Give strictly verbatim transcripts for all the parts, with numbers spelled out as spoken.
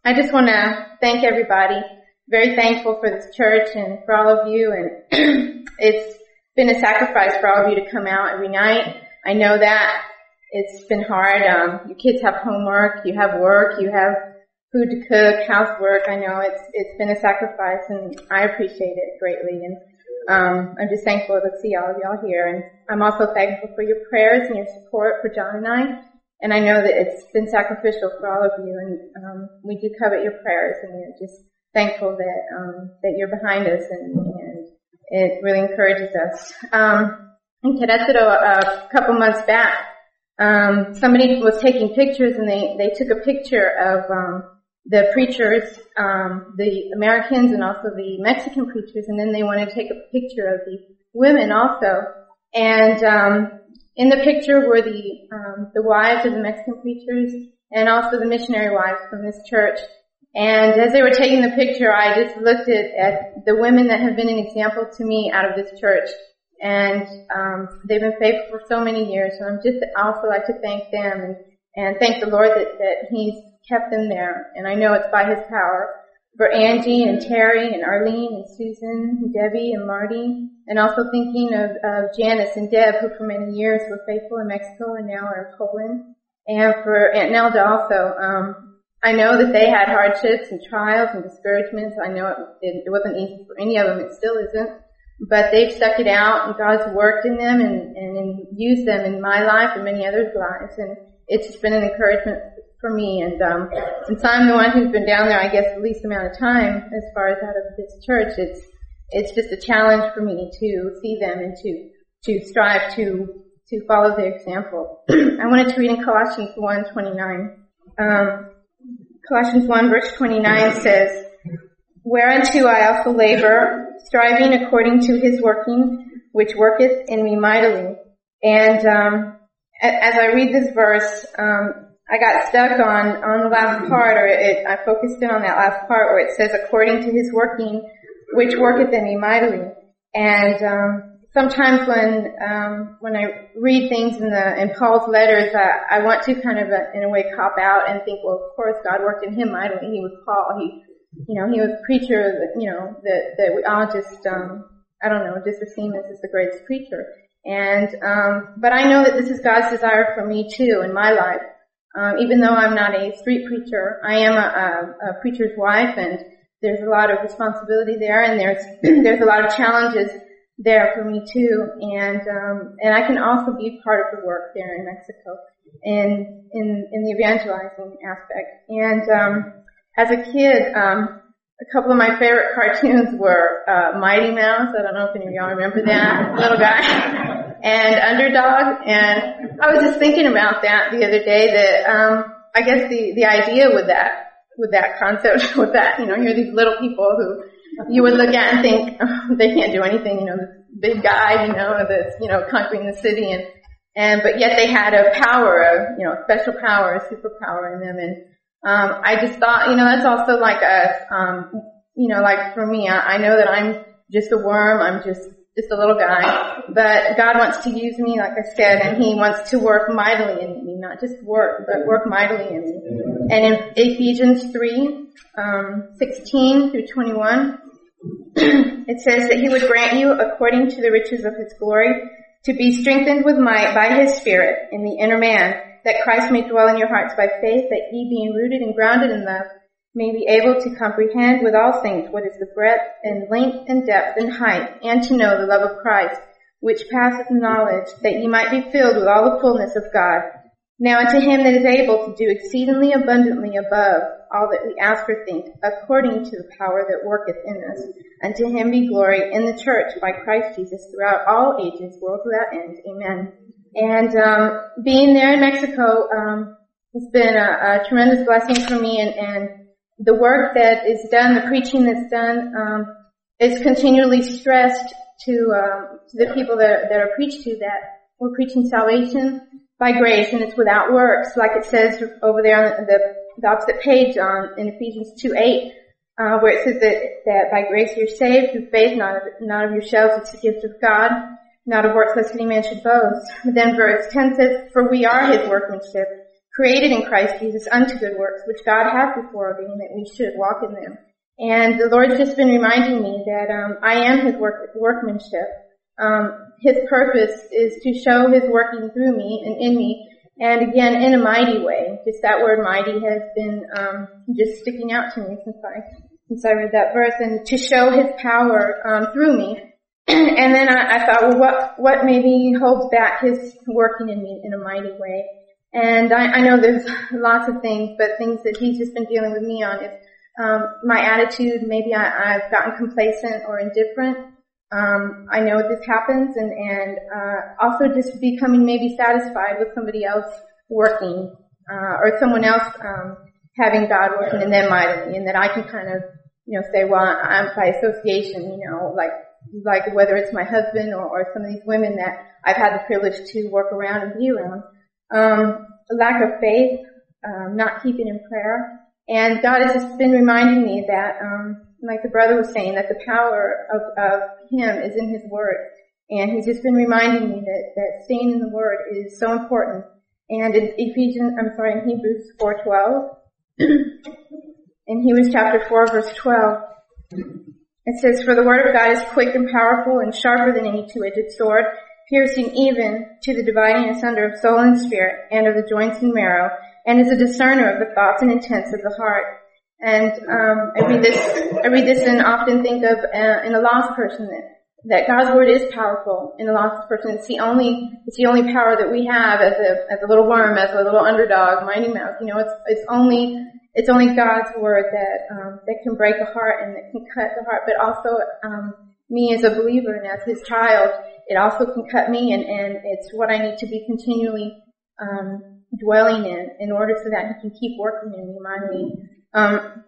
I just want to thank everybody. Very thankful for this church and for all of you. And it's been a sacrifice for all of you to come out every night. I know that it's been hard. Um, your kids have homework, you have work, you have food to cook, housework. I know it's it's been a sacrifice, and I appreciate it greatly. And um, I'm just thankful to see all of y'all here. And I'm also thankful for your prayers and your support for John and I. And I know that it's been sacrificial for all of you, and um, we do covet your prayers, and we're just thankful that um, that you're behind us, and, and it really encourages us. Um, in Querétaro, a couple months back, um, somebody was taking pictures, and they they took a picture of um, the preachers, um, the Americans, and also the Mexican preachers, and then they wanted to take a picture of the women also, and um, in the picture were the um, the wives of the Mexican preachers and also the missionary wives from this church. And as they were taking the picture, I just looked at, at the women that have been an example to me out of this church. And um, they've been faithful for so many years. So I'm just also like to thank them and, and thank the Lord that, that He's kept them there. And I know it's by His power. For Angie and Terry and Arlene and Susan and Debbie and Marty, and also thinking of, of Janice and Deb, who for many years were faithful in Mexico and now are in Poland, and for Aunt Nelda also. Um, I know that they had hardships and trials and discouragements. I know it, it, it wasn't easy for any of them. It still isn't. But they've stuck it out, and God's worked in them and, and, and used them in my life and many others' lives. And it's just been an encouragement for me. And um, since I'm the one who's been down there, I guess, the least amount of time as far as out of this church, it's it's just a challenge for me to see them and to to strive to to follow their example. I wanted to read in Colossians one twenty-nine. Um, Colossians one verse twenty-nine says, "Whereunto I also labor, striving according to His working, which worketh in me mightily." And um, as I read this verse, um, I got stuck on, on the last part, or it, I focused in on that last part where it says, "according to His working, which worketh in me mightily." And um, sometimes when um, when I read things in the in Paul's letters, I, I want to kind of, uh, in a way, cop out and think, well, of course, God worked in him mightily. He was Paul. He, you know, he was a preacher. That, you know, that that we all just, um, I don't know, just assume this is the greatest preacher. And um, but I know that this is God's desire for me too in my life. Um, even though I'm not a street preacher, I am a, a, a preacher's wife, and there's a lot of responsibility there, and there's there's a lot of challenges there for me too, and um, and I can also be part of the work there in Mexico, in in in the evangelizing aspect. And um, as a kid, um, a couple of my favorite cartoons were uh, Mighty Mouse. I don't know if any of y'all remember that little guy. And Underdog, and I was just thinking about that the other day, that um I guess the the idea with that with that concept with that, you know, you're these little people who you would look at and think, oh, they can't do anything, you know, this big guy, you know, that's, you know, conquering the city, and and but yet they had a power of, you know, special power, a superpower in them. And um I just thought, you know, that's also like us, um you know, like for me, I, I know that I'm just a worm, I'm just just a little guy, but God wants to use me, like I said, and He wants to work mightily in me, not just work, but work mightily in me. And in Ephesians three, um, sixteen through twenty-one, it says that He would grant you, according to the riches of His glory, to be strengthened with might by His Spirit in the inner man, that Christ may dwell in your hearts by faith, that ye, being rooted and grounded in love, may be able to comprehend with all saints what is the breadth and length and depth and height, and to know the love of Christ, which passeth knowledge, that ye might be filled with all the fullness of God. Now unto Him that is able to do exceedingly abundantly above all that we ask or think, according to the power that worketh in us, unto Him be glory in the church by Christ Jesus throughout all ages, world without end. Amen. And um being there in Mexico um has been a, a tremendous blessing for me, and, and the work that is done, the preaching that's done, um, is continually stressed to, um, to the people that, that are preached to, that we're preaching salvation by grace, and it's without works, like it says over there on the, the opposite page on in Ephesians two eight, uh, where it says that, that by grace you're saved through faith, not of, not of yourselves, it's a gift of God, not of works lest any man should boast. But then verse ten says, "For we are His workmanship, created in Christ Jesus unto good works, which God hath before ordained that we should walk in them. And the Lord's just been reminding me that um, I am His work, workmanship. Um, His purpose is to show His working through me and in me, and again in a mighty way. Just that word "mighty" has been um, just sticking out to me since I since I read that verse, and to show His power um, through me. And then I, I thought, well, what what maybe holds back His working in me in a mighty way? And I, I know there's lots of things, but things that He's just been dealing with me on is um, my attitude. Maybe I, I've gotten complacent or indifferent. Um, I know this happens, and, and uh, also just becoming maybe satisfied with somebody else working, uh, or someone else um, having God working in them mightily, and that I can kind of, you know, say, well, I'm by association, you know, like like whether it's my husband or, or some of these women that I've had the privilege to work around and be around. Um, lack of faith, um, not keeping in prayer, and God has just been reminding me that. Um, Like the brother was saying, that the power of, of Him is in His Word. And He's just been reminding me that, that staying in the Word is so important. And in Ephesians, I'm sorry, in Hebrews four twelve, in Hebrews chapter four verse twelve, it says, "For the Word of God is quick and powerful and sharper than any two-edged sword, piercing even to the dividing asunder of soul and spirit and of the joints and marrow, and is a discerner of the thoughts and intents of the heart." And um, I read this, I read this and often think of uh, in a lost person that that God's word is powerful in a lost person. It's the only, it's the only power that we have as a as a little worm, as a little underdog, mighty mouse. You know, it's it's only it's only God's word that um, that can break a heart and that can cut the heart. But also um, me as a believer and as His child, it also can cut me, and and it's what I need to be continually um, dwelling in in order so that He can keep working in me mightily. Um,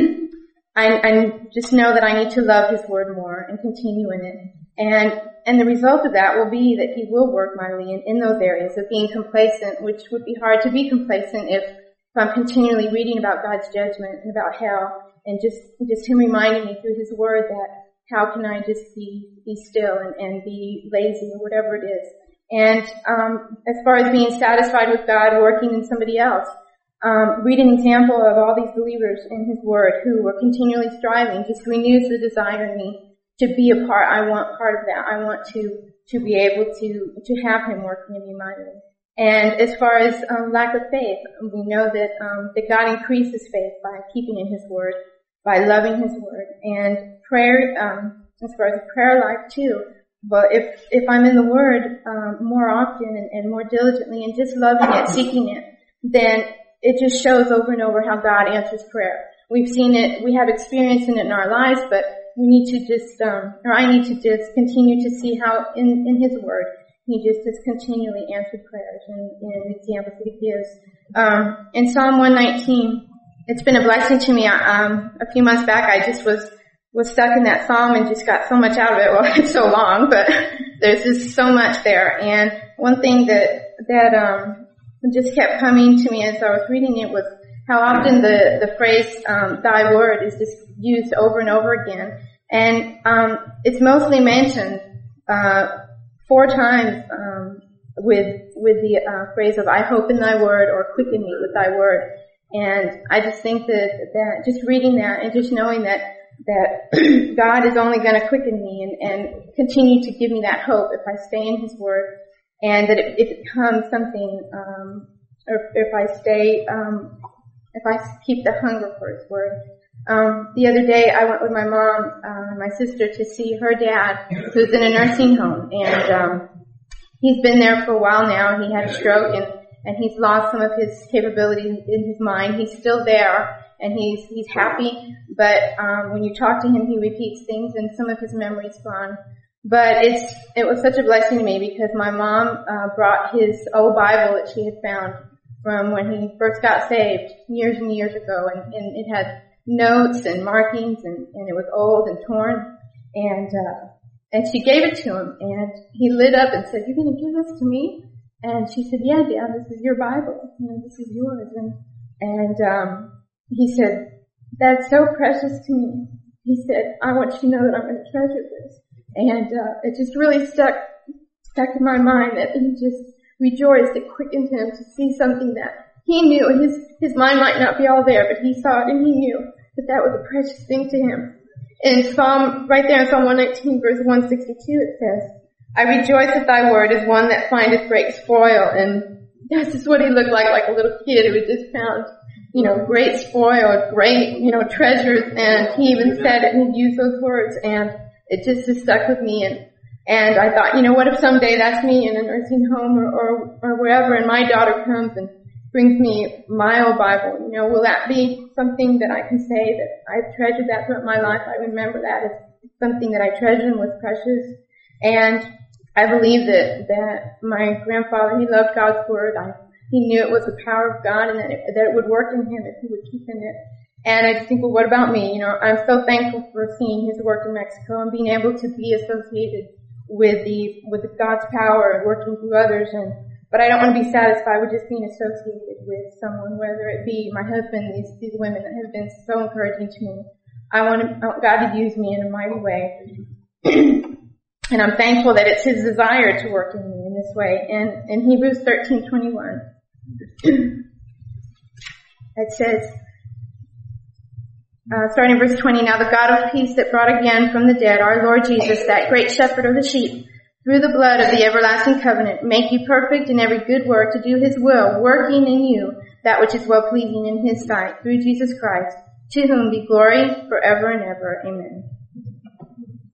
I, I just know that I need to love His word more and continue in it. And, and the result of that will be that He will work mightily in, in those areas of being complacent, which would be hard to be complacent if, if I'm continually reading about God's judgment and about hell, and just, just Him reminding me through His word that how can I just be, be still and, and be lazy or whatever it is. And, um, as far as being satisfied with God working in somebody else, Um, read an example of all these believers in His Word who were continually striving, just renews the desire in me to be a part. I want part of that. I want to to be able to to have Him working in me mightily. And as far as um, lack of faith, we know that um, that God increases faith by keeping in His Word, by loving His Word, and prayer. Um, as far as prayer life too. But if if I'm in the Word um, more often and, and more diligently and just loving it, seeking it, then it just shows over and over how God answers prayer. We've seen it, we have experience in it in our lives, but we need to just, um, or I need to just continue to see how in, in His Word, He just has continually answered prayers and, and examples that He gives. Um, in Psalm one nineteen, it's been a blessing to me. Um, a few months back, I just was, was stuck in that psalm and just got so much out of it. Well, it's so long, but there's just so much there. And one thing that, that, um, just kept coming to me as I was reading it was how often the, the phrase, um, "thy word" is just used over and over again. And, um, it's mostly mentioned, uh, four times, um, with, with the, uh, phrase of "I hope in thy word" or "quicken me with thy word." And I just think that, that just reading that and just knowing that, that God is only going to quicken me and, and continue to give me that hope if I stay in His word. And that it, it becomes something, um, or if I stay, um, if I keep the hunger for His word. Um, the other day I went with my mom, uh, and my sister to see her dad, who's in a nursing home, and, um, he's been there for a while now. He had a stroke and, and he's lost some of his capability in his mind. He's still there and he's, he's happy, but, um, when you talk to him, he repeats things and some of his memory's gone. But it's, it was such a blessing to me because my mom, uh, brought his old Bible that she had found from when he first got saved years and years ago, and, and it had notes and markings, and, and it was old and torn, and, uh, and she gave it to him, and he lit up and said, "You're gonna give this to me?" And she said, "Yeah, Dad, this is your Bible, you know, this is yours." And, and, um, he said, "That's so precious to me." He said, "I want you to know that I'm gonna treasure this." And, uh, it just really stuck, stuck in my mind that he just rejoiced. It quickened him to see something that, he knew, his, his mind might not be all there, but he saw it and he knew that that was a precious thing to him. In Psalm, right there in Psalm one nineteen verse one sixty-two it says, I rejoice at thy word as one that findeth great spoil. And that's just what he looked like, like a little kid who had just found, you know, great spoil, great, you know, treasures. And he even said it and he used those words, and it just, just stuck with me. And, and I thought, you know, what if someday that's me in a nursing home or, or, or wherever, and my daughter comes and brings me my old Bible, you know, will that be something that I can say that I've treasured that throughout my life? I remember that as something that I treasured and was precious. And I believe that, that my grandfather, he loved God's word. I, he knew it was the power of God and that it, that it would work in him if he would keep in it. And I just think, well, what about me? You know, I'm so thankful for seeing his work in Mexico and being able to be associated with the, with God's power and working through others. And, but I don't want to be satisfied with just being associated with someone, whether it be my husband, these, these women that have been so encouraging to me. I want, to, I want God to use me in a mighty way. And I'm thankful that it's his desire to work in me in this way. And in Hebrews thirteen twenty-one, it says, uh, starting in verse twenty, now the God of peace that brought again from the dead our Lord Jesus, that great shepherd of the sheep, through the blood of the everlasting covenant, make you perfect in every good work to do his will, working in you that which is well pleasing in his sight, through Jesus Christ, to whom be glory forever and ever. Amen.